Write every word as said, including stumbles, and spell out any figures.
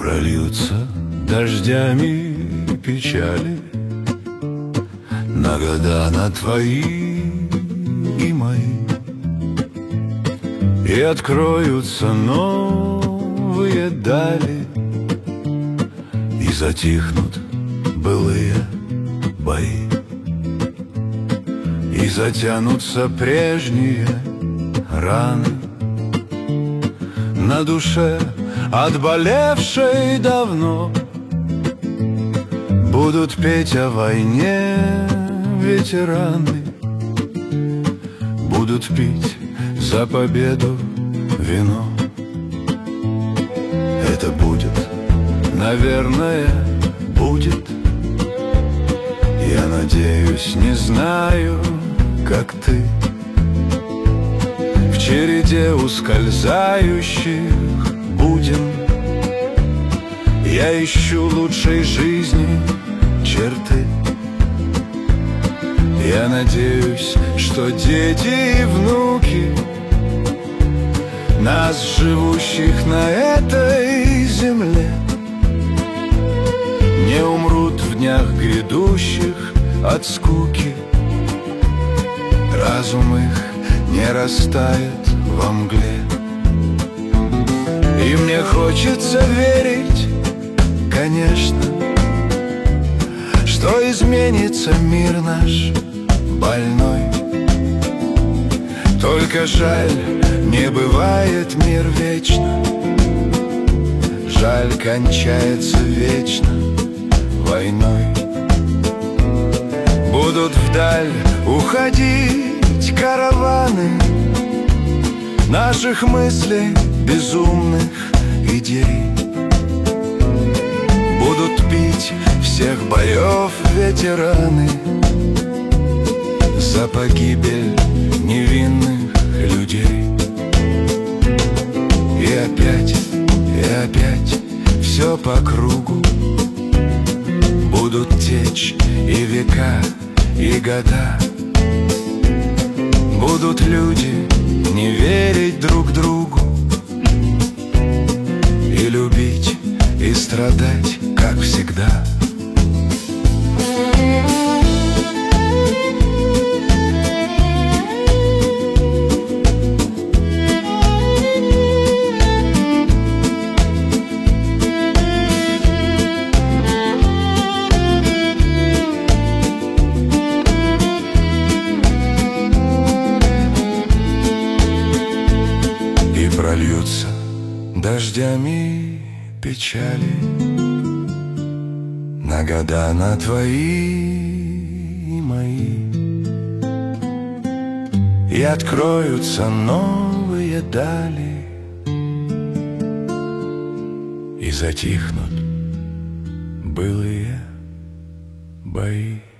прольются дождями печали на года, на твои и мои, и откроются новые дали, и затихнут былые бои, и затянутся прежние раны на душе, отболевшей давно. Будут петь о войне ветераны, будут пить за победу вино. Это будет, наверное, будет. Я надеюсь, не знаю, как ты, в череде ускользающих будем. Я ищу лучшей жизни черты. Я надеюсь, что дети и внуки нас, живущих на этой земле, не умрут в днях грядущих от скуки. Разум их не растает во мгле. И мне хочется верить, конечно, что изменится мир наш больной. Только жаль, не бывает мир вечно. Жаль, кончается вечно войной. Будут вдаль уходить караваны наших мыслей, безумных идей. Будут пить всех боев ветераны за погибель невинных людей. И опять, и опять все по кругу. Будут течь и века, и года. Будут люди не верить друг другу, и любить, и страдать, как всегда. И прольются дождями печали на года, на твои и мои, и откроются новые дали, и затихнут былые бои.